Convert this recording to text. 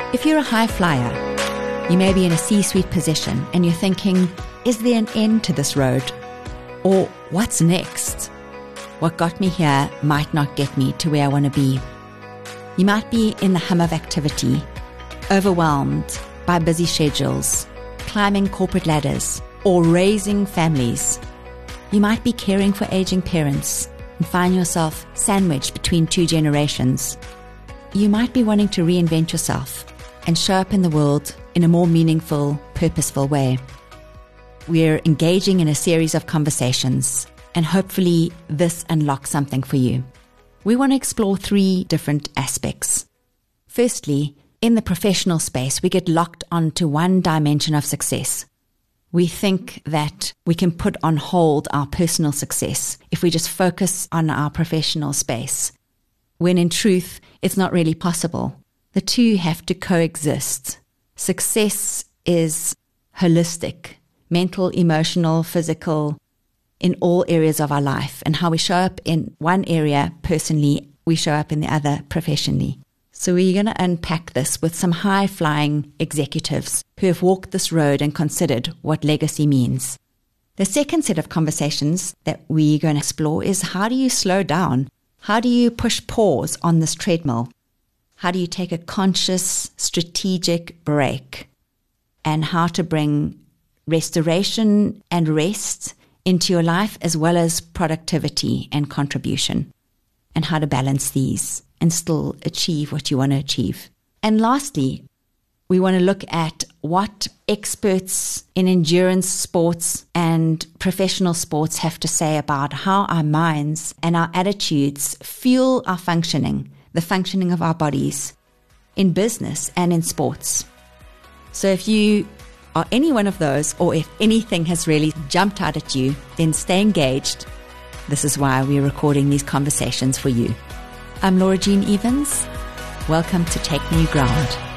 If you're a high flyer, you may be in a C-suite position and you're thinking, is there an end to this road? Or what's next? What got me here might not get me to where I want to be. You might be in the hum of activity, overwhelmed by busy schedules, climbing corporate ladders, or raising families. You might be caring for aging parents and find yourself sandwiched between two generations. You might be wanting to reinvent yourself and show up in the world in a more meaningful, purposeful way. We're engaging in a series of conversations, and hopefully this unlocks something for you. We want to explore 3 different aspects. Firstly, in the professional space, we get locked onto one dimension of success. We think that we can put on hold our personal success if we just focus on our professional space, when in truth, it's not really possible. The two have to coexist. Success is holistic, mental, emotional, physical, in all areas of our life. And how we show up in one area personally, we show up in the other professionally. So we're going to unpack this with some high-flying executives who have walked this road and considered what legacy means. The second set of conversations that we're going to explore is, how do you slow down? How do you push pause on this treadmill? How do you take a conscious, strategic break? And how to bring restoration and rest into your life, as well as productivity and contribution, and how to balance these and still achieve what you want to achieve. And lastly, we want to look at what experts in endurance sports and professional sports have to say about how our minds and our attitudes fuel our functioning, the functioning of our bodies in business and in sports. So if you are any one of those, or if anything has really jumped out at you, then stay engaged. This is why we're recording these conversations for you. I'm Laura Jean Evans. Welcome to Take New Ground.